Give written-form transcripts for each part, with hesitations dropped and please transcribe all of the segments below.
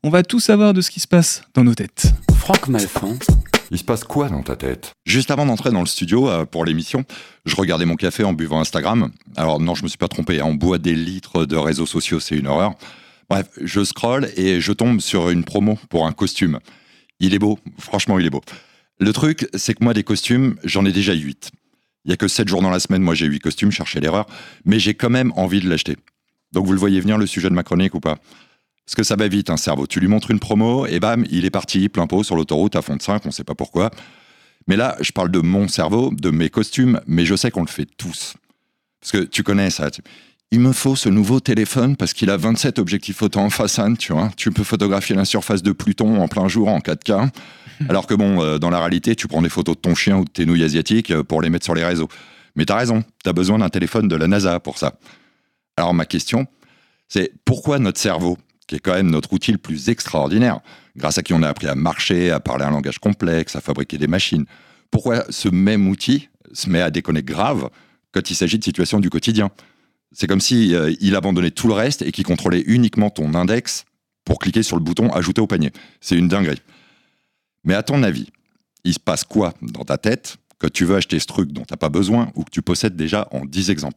On va tout savoir de ce qui se passe dans nos têtes. Franck Malfan. Il se passe quoi dans ta tête ? Juste avant d'entrer dans le studio pour l'émission, je regardais mon café en buvant Instagram. Alors non, je me suis pas trompé, on boit des litres de réseaux sociaux, c'est une horreur. Bref, je scrolle et je tombe sur une promo pour un costume. Il est beau, franchement il est beau. Le truc, c'est que moi des costumes, j'en ai déjà 8. Il y a que 7 jours dans la semaine, moi j'ai 8 costumes, cherchez l'erreur, mais j'ai quand même envie de l'acheter. Donc vous le voyez venir le sujet de ma chronique ou pas ? Parce que ça va vite, un cerveau. Tu lui montres une promo et bam, il est parti, plein pot sur l'autoroute à fond de 5, on sait pas pourquoi. Mais là, je parle de mon cerveau, de mes costumes, mais je sais qu'on le fait tous. Parce que tu connais ça. Il me faut ce nouveau téléphone parce qu'il a 27 objectifs photo en façade, tu vois. Tu peux photographier la surface de Pluton en plein jour en 4K. Alors que bon, dans la réalité, tu prends des photos de ton chien ou de tes nouilles asiatiques pour les mettre sur les réseaux. Mais t'as raison, t'as besoin d'un téléphone de la NASA pour ça. Alors ma question, c'est pourquoi notre cerveau, qui est quand même notre outil le plus extraordinaire, grâce à qui on a appris à marcher, à parler un langage complexe, à fabriquer des machines, pourquoi ce même outil se met à déconner grave quand il s'agit de situations du quotidien ? C'est comme si il abandonnait tout le reste et qu'il contrôlait uniquement ton index pour cliquer sur le bouton « Ajouter au panier ». C'est une dinguerie. Mais à ton avis, il se passe quoi dans ta tête quand tu veux acheter ce truc dont tu n'as pas besoin ou que tu possèdes déjà en 10 exemplaires ?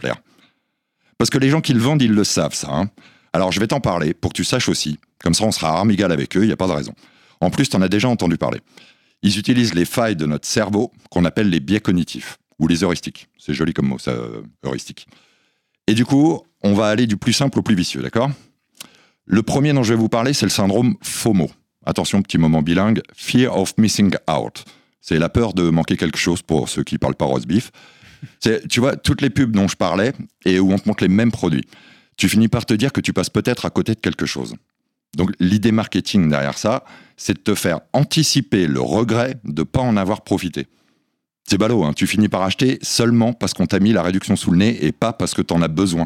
Parce que les gens qui le vendent, ils le savent, ça. Hein. Alors je vais t'en parler pour que tu saches aussi. Comme ça, on sera à armes égales avec eux, il n'y a pas de raison. En plus, tu en as déjà entendu parler. Ils utilisent les failles de notre cerveau qu'on appelle les biais cognitifs ou les heuristiques. C'est joli comme mot, ça, heuristique. Et du coup, on va aller du plus simple au plus vicieux, d'accord ? Le premier dont je vais vous parler, c'est le syndrome FOMO. Attention, petit moment bilingue, Fear of Missing Out. C'est la peur de manquer quelque chose pour ceux qui parlent pas roast beef. Tu vois, toutes les pubs dont je parlais et où on te montre les mêmes produits, tu finis par te dire que tu passes peut-être à côté de quelque chose. Donc l'idée marketing derrière ça, c'est de te faire anticiper le regret de ne pas en avoir profité. C'est ballot, hein, tu finis par acheter seulement parce qu'on t'a mis la réduction sous le nez et pas parce que t'en as besoin.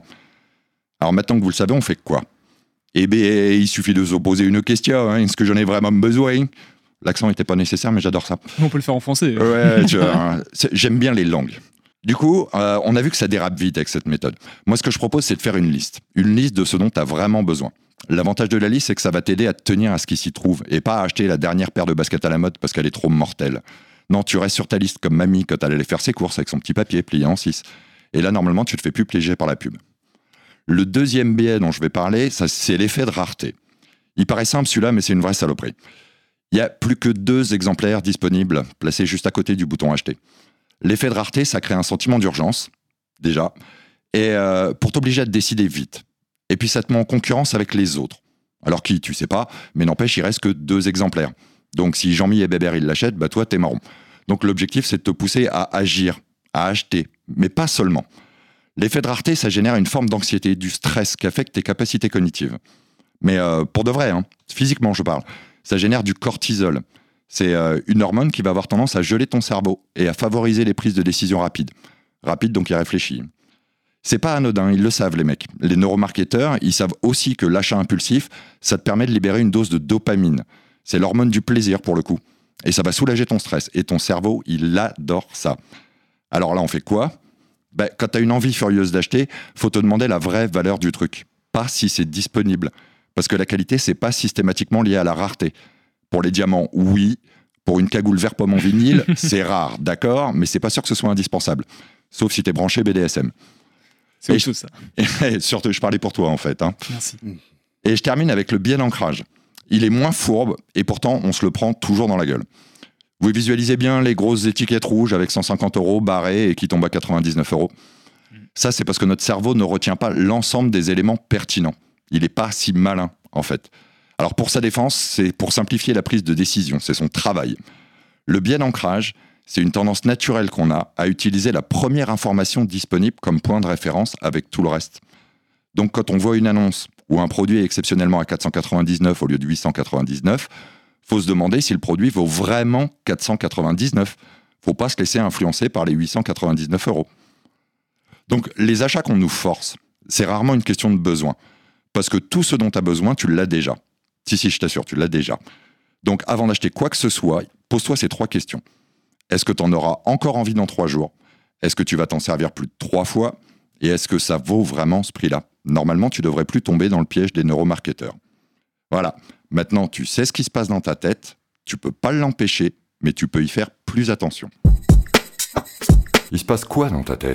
Alors maintenant que vous le savez, on fait quoi ? Eh bien, il suffit de se poser une question, hein, est-ce que j'en ai vraiment besoin ? L'accent n'était pas nécessaire, mais j'adore ça. On peut le faire en français. Ouais, tu vois, hein, j'aime bien les langues. Du coup, on a vu que ça dérape vite avec cette méthode. Moi, ce que je propose, c'est de faire une liste de ce dont tu as vraiment besoin. L'avantage de la liste, c'est que ça va t'aider à te tenir à ce qui s'y trouve et pas à acheter la dernière paire de baskets à la mode parce qu'elle est trop mortelle. Non, tu restes sur ta liste comme mamie quand elle allait faire ses courses avec son petit papier plié en 6. Et là, normalement, tu te fais plus piéger par la pub. Le deuxième biais dont je vais parler, ça, c'est l'effet de rareté. Il paraît simple celui-là, mais c'est une vraie saloperie. Il n'y a plus que 2 exemplaires disponibles, placés juste à côté du bouton acheter. L'effet de rareté, ça crée un sentiment d'urgence, déjà, et pour t'obliger à te décider vite. Et puis ça te met en concurrence avec les autres. Alors qui, tu sais pas, mais n'empêche, il reste que 2 exemplaires. Donc si Jean-Mi et Bébert, ils l'achètent, bah toi, t'es marron. Donc l'objectif, c'est de te pousser à agir, à acheter, mais pas seulement. L'effet de rareté, ça génère une forme d'anxiété, du stress qui affecte tes capacités cognitives. Mais pour de vrai, hein, physiquement je parle, ça génère du cortisol. C'est une hormone qui va avoir tendance à geler ton cerveau et à favoriser les prises de décision rapides. Rapide, donc il réfléchit. C'est pas anodin, ils le savent les mecs. Les neuromarketeurs, ils savent aussi que l'achat impulsif, ça te permet de libérer une dose de dopamine. C'est l'hormone du plaisir pour le coup. Et ça va soulager ton stress. Et ton cerveau, il adore ça. Alors là, on fait quoi ? Quand tu as une envie furieuse d'acheter, faut te demander la vraie valeur du truc. Pas si c'est disponible. Parce que la qualité, c'est pas systématiquement lié à la rareté. Pour les diamants, oui. Pour une cagoule vert pomme en vinyle, c'est rare, d'accord, mais c'est pas sûr que ce soit indispensable. Sauf si t'es branché BDSM. C'est autre chose, ça. Et surtout, je parlais pour toi, en fait. Hein. Merci. Et je termine avec le biais d'ancrage. Il est moins fourbe, et pourtant, on se le prend toujours dans la gueule. Vous visualisez bien les grosses étiquettes rouges avec 150 € barrées et qui tombent à 99 €. Ça, c'est parce que notre cerveau ne retient pas l'ensemble des éléments pertinents. Il n'est pas si malin, en fait. Alors, pour sa défense, c'est pour simplifier la prise de décision. C'est son travail. Le biais d'ancrage, c'est une tendance naturelle qu'on a à utiliser la première information disponible comme point de référence avec tout le reste. Donc, quand on voit une annonce où un produit est exceptionnellement à 499 au lieu de 899, faut se demander si le produit vaut vraiment 499. Faut pas se laisser influencer par les 899 €. Donc, les achats qu'on nous force, c'est rarement une question de besoin. Parce que tout ce dont tu as besoin, tu l'as déjà. Si, je t'assure, tu l'as déjà. Donc, avant d'acheter quoi que ce soit, pose-toi ces 3 questions. Est-ce que tu en auras encore envie dans 3 jours ? Est-ce que tu vas t'en servir plus de 3 fois ? Et est-ce que ça vaut vraiment ce prix-là ? Normalement, tu devrais plus tomber dans le piège des neuromarketeurs. Voilà. Maintenant, tu sais ce qui se passe dans ta tête, tu peux pas l'empêcher, mais tu peux y faire plus attention. Il se passe quoi dans ta tête ?